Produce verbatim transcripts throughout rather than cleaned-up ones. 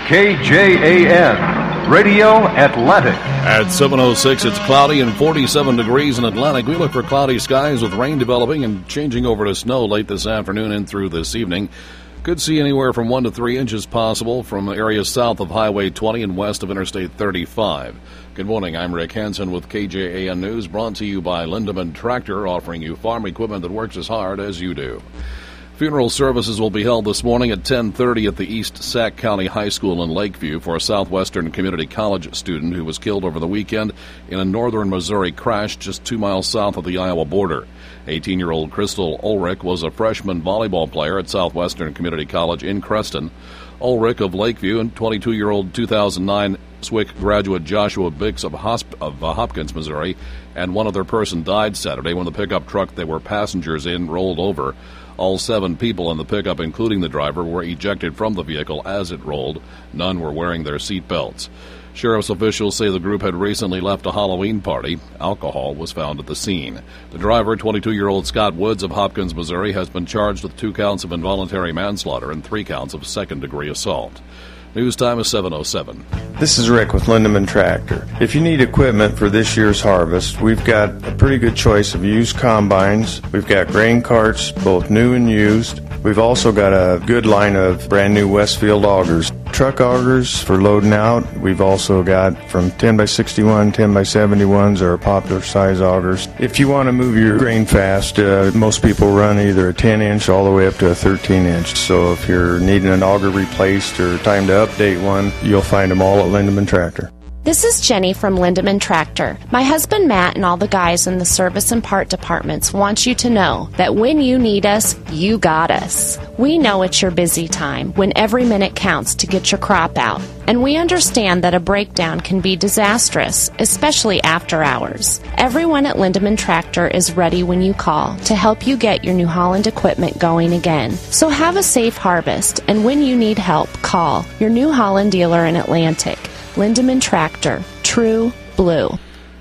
K J A N, Radio Atlantic. At seven oh six, it's cloudy and forty-seven degrees in Atlantic. We look for cloudy skies with rain developing and changing over to snow late this afternoon and through this evening. Could see anywhere from one to three inches possible from areas south of Highway twenty and west of Interstate thirty-five. Good morning, I'm Rick Hansen with K J A N News, brought to you by Lindemann Tractor, offering you farm equipment that works as hard as you do. Funeral services will be held this morning at ten thirty at the East Sac County High School in Lakeview for a Southwestern Community College student who was killed over the weekend in a northern Missouri crash just two miles south of the Iowa border. eighteen-year-old Crystal Ulrich was a freshman volleyball player at Southwestern Community College in Creston. Ulrich of Lakeview and twenty-two-year-old two thousand nine S W I C graduate Joshua Bix of, Hosp- of uh, Hopkins, Missouri, and one other person died Saturday when the pickup truck they were passengers in rolled over. All seven people in the pickup, including the driver, were ejected from the vehicle as it rolled. None were wearing their seat belts. Sheriff's officials say the group had recently left a Halloween party. Alcohol was found at the scene. The driver, twenty-two-year-old Scott Woods of Hopkins, Missouri, has been charged with two counts of involuntary manslaughter and three counts of second-degree assault. News time is seven oh seven. This is Rick with Lindemann Tractor. If you need equipment for this year's harvest, we've got a pretty good choice of used combines. We've got grain carts, both new and used. We've also got a good line of brand new Westfield augers. Truck augers for loading out. We've also got from ten by sixty-one, ten by seventy-ones are popular size augers. If you want to move your grain fast, uh, most people run either a ten inch all the way up to a thirteen inch. So if you're needing an auger replaced or time to update one, you'll find them all at Lindemann Tractor. This is Jenny from Lindemann Tractor. My husband Matt and all the guys in the service and part departments want you to know that when you need us, you got us. We know it's your busy time when every minute counts to get your crop out. And we understand that a breakdown can be disastrous, especially after hours. Everyone at Lindemann Tractor is ready when you call to help you get your New Holland equipment going again. So have a safe harvest, and when you need help, call your New Holland dealer in Atlantic. Lindemann Tractor, true blue.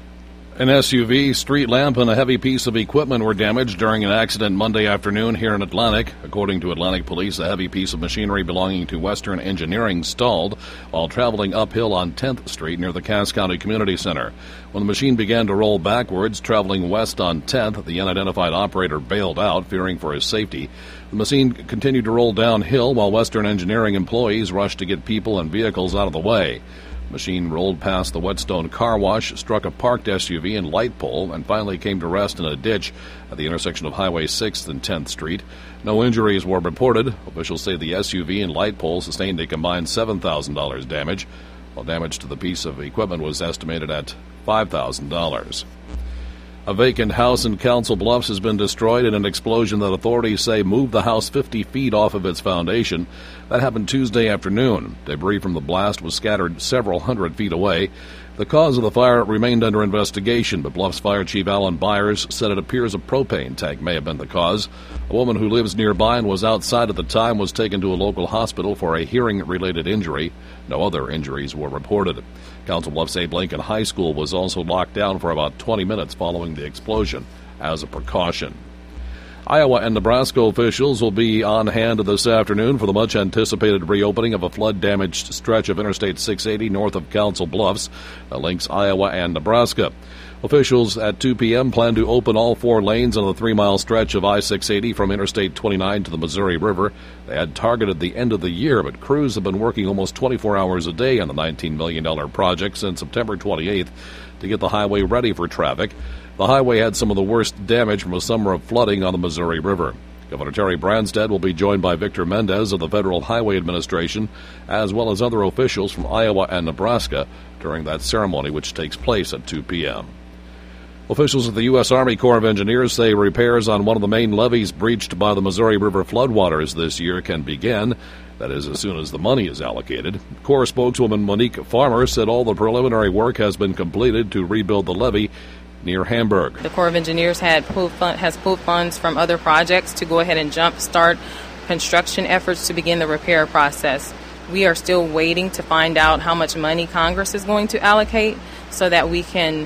An S U V, street lamp, and a heavy piece of equipment were damaged during an accident Monday afternoon here in Atlantic. According to Atlantic Police, a heavy piece of machinery belonging to Western Engineering stalled while traveling uphill on tenth Street near the Cass County Community Center. When the machine began to roll backwards, traveling west on tenth, the unidentified operator bailed out, fearing for his safety. The machine continued to roll downhill while Western Engineering employees rushed to get people and vehicles out of the way. The machine rolled past the Whetstone Car Wash, struck a parked S U V and light pole, and finally came to rest in a ditch at the intersection of Highway sixth and tenth Street. No injuries were reported. Officials say the S U V and light pole sustained a combined seven thousand dollars damage, while damage to the piece of equipment was estimated at five thousand dollars. A vacant house in Council Bluffs has been destroyed in an explosion that authorities say moved the house fifty feet off of its foundation. That happened Tuesday afternoon. Debris from the blast was scattered several hundred feet away. The cause of the fire remained under investigation, but Bluffs Fire Chief Alan Byers said it appears a propane tank may have been the cause. A woman who lives nearby and was outside at the time was taken to a local hospital for a hearing-related injury. No other injuries were reported. Council Bluffs Abe Lincoln High School was also locked down for about twenty minutes following the explosion as a precaution. Iowa and Nebraska officials will be on hand this afternoon for the much-anticipated reopening of a flood-damaged stretch of Interstate six eighty north of Council Bluffs that links Iowa and Nebraska. Officials at two p.m. plan to open all four lanes on the three-mile stretch of I six eighty from Interstate twenty-nine to the Missouri River. They had targeted the end of the year, but crews have been working almost twenty-four hours a day on the nineteen million dollars project since September twenty-eighth to get the highway ready for traffic. The highway had some of the worst damage from a summer of flooding on the Missouri River. Governor Terry Branstad will be joined by Victor Mendez of the Federal Highway Administration, as well as other officials from Iowa and Nebraska during that ceremony, which takes place at two p.m. Officials at the U S. Army Corps of Engineers say repairs on one of the main levees breached by the Missouri River floodwaters this year can begin. That is, as soon as the money is allocated. Corps spokeswoman Monique Farmer said all the preliminary work has been completed to rebuild the levee near Hamburg. The Corps of Engineers had pulled fund, has pulled funds from other projects to go ahead and jumpstart construction efforts to begin the repair process. We are still waiting to find out how much money Congress is going to allocate so that we can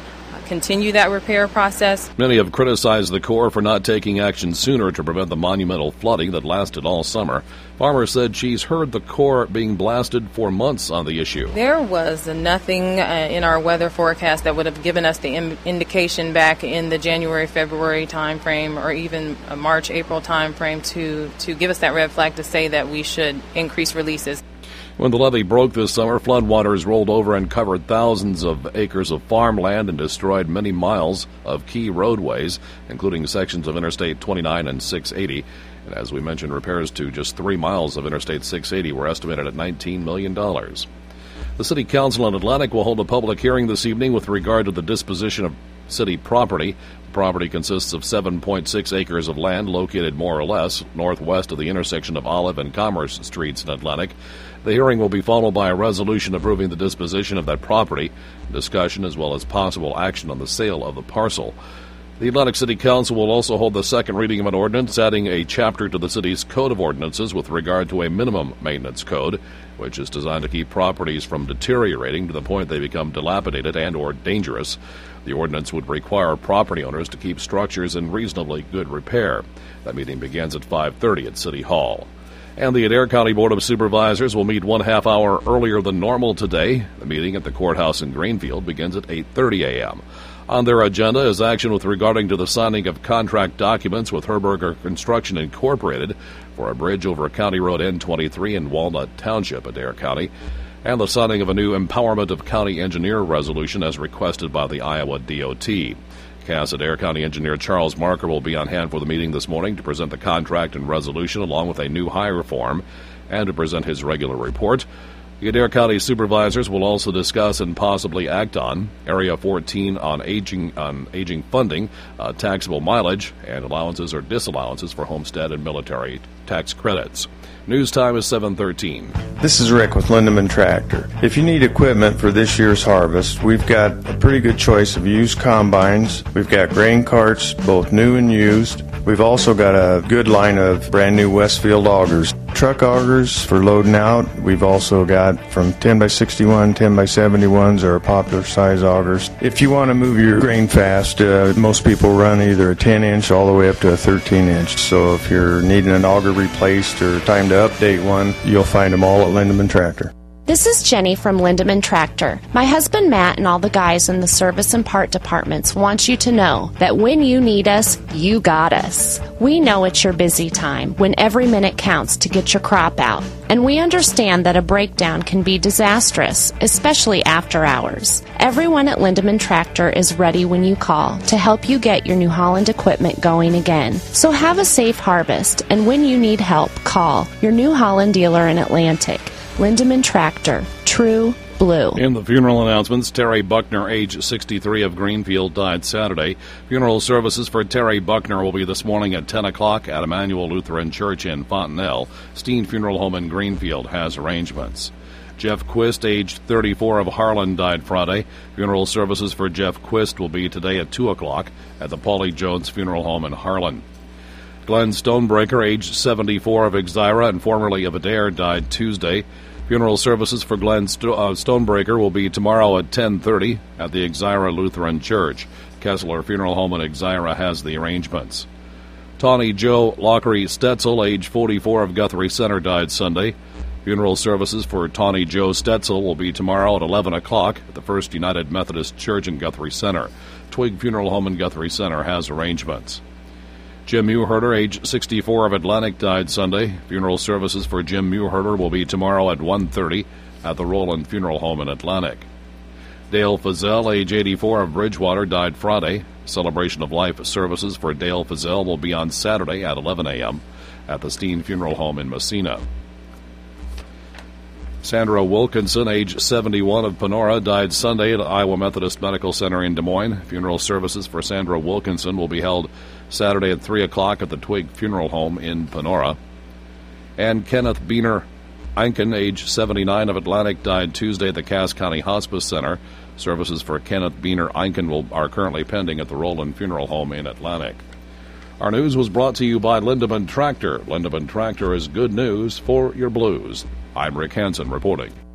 continue that repair process. Many have criticized the Corps for not taking action sooner to prevent the monumental flooding that lasted all summer. Farmer said she's heard the Corps being blasted for months on the issue. There was nothing uh, in our weather forecast that would have given us the im- indication back in the January, February timeframe or even a March, April timeframe to, to give us that red flag to say that we should increase releases. When the levee broke this summer, floodwaters rolled over and covered thousands of acres of farmland and destroyed many miles of key roadways, including sections of Interstate twenty-nine and six eighty. And as we mentioned, repairs to just three miles of Interstate six eighty were estimated at nineteen million dollars. The City Council in Atlantic will hold a public hearing this evening with regard to the disposition of city property. The property consists of seven point six acres of land located more or less northwest of the intersection of Olive and Commerce Streets in Atlantic. The hearing will be followed by a resolution approving the disposition of that property, discussion as well as possible action on the sale of the parcel. The Atlantic City Council will also hold the second reading of an ordinance adding a chapter to the city's Code of Ordinances with regard to a minimum maintenance code, which is designed to keep properties from deteriorating to the point they become dilapidated and or dangerous. The ordinance would require property owners to keep structures in reasonably good repair. That meeting begins at five thirty at City Hall. And the Adair County Board of Supervisors will meet one half hour earlier than normal today. The meeting at the courthouse in Greenfield begins at eight thirty a.m. On their agenda is action with regarding to the signing of contract documents with Herberger Construction Incorporated for a bridge over County Road N twenty-three in Walnut Township, Adair County, and the signing of a new Empowerment of County Engineer resolution as requested by the Iowa D O T. C A S Adair County Engineer Charles Marker will be on hand for the meeting this morning to present the contract and resolution along with a new hire form and to present his regular report. The Adair County Supervisors will also discuss and possibly act on Area fourteen on aging on aging funding, uh, taxable mileage, and allowances or disallowances for homestead and military tax credits. News time is seven thirteen. This is Rick with Lindeman Tractor. If you need equipment for this year's harvest, we've got a pretty good choice of used combines. We've got grain carts, both new and used. We've also got a good line of brand new Westfield augers. Truck augers for loading out. We've also got from ten by sixty-one, ten by seventy-ones are popular size augers. If you want to move your grain fast, uh, most people run either a ten inch all the way up to a thirteen inch. So if you're needing an auger replaced or time to update one, you'll find them all at Lindeman Tractor. This is Jenny from Lindeman Tractor. My husband Matt and all the guys in the service and part departments want you to know that when you need us, you got us. We know it's your busy time when every minute counts to get your crop out. And we understand that a breakdown can be disastrous, especially after hours. Everyone at Lindeman Tractor is ready when you call to help you get your New Holland equipment going again. So have a safe harvest, and when you need help, call your New Holland dealer in Atlantic. Lindeman Tractor, true blue. In the funeral announcements, Terry Buckner, age sixty-three, of Greenfield, died Saturday. Funeral services for Terry Buckner will be this morning at ten o'clock at Emmanuel Lutheran Church in Fontenelle. Steen Funeral Home in Greenfield has arrangements. Jeff Quist, age thirty-four, of Harlan, died Friday. Funeral services for Jeff Quist will be today at two o'clock at the Paulie Jones Funeral Home in Harlan. Glenn Stonebreaker, age seventy-four, of Exira and formerly of Adair, died Tuesday. Funeral services for Glenn Sto- uh, Stonebreaker will be tomorrow at ten thirty at the Exira Lutheran Church. Kessler Funeral Home in Exira has the arrangements. Tawny Joe Lockery Stetzel, age forty-four, of Guthrie Center, died Sunday. Funeral services for Tawny Joe Stetzel will be tomorrow at eleven o'clock at the First United Methodist Church in Guthrie Center. Twig Funeral Home in Guthrie Center has arrangements. Jim Mewherter, age sixty-four, of Atlantic, died Sunday. Funeral services for Jim Mewherter will be tomorrow at one thirty at the Roland Funeral Home in Atlantic. Dale Fazell, age eighty-four, of Bridgewater, died Friday. Celebration of Life services for Dale Fazell will be on Saturday at eleven a.m. at the Steen Funeral Home in Messina. Sandra Wilkinson, age seventy-one, of Panora, died Sunday at Iowa Methodist Medical Center in Des Moines. Funeral services for Sandra Wilkinson will be held Saturday at three o'clock at the Twig Funeral Home in Panora. And Kenneth Beener Einken, age seventy-nine, of Atlantic, died Tuesday at the Cass County Hospice Center. Services for Kenneth Beener Einken will, are currently pending at the Roland Funeral Home in Atlantic. Our news was brought to you by Lindeman Tractor. Lindeman Tractor is good news for your blues. I'm Rick Hansen reporting.